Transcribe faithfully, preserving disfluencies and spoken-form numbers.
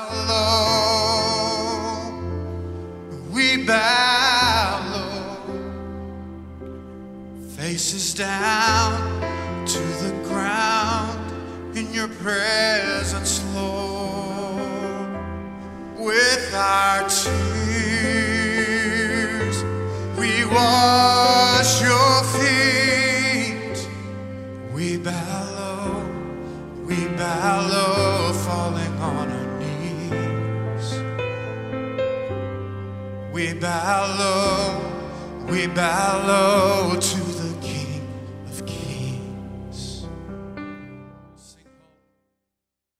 low, we bow low, faces down to the ground in your presence, Lord. With our tears, we wash your feet. We bow low, we bow low, falling on our knees. We bow low, we bow low to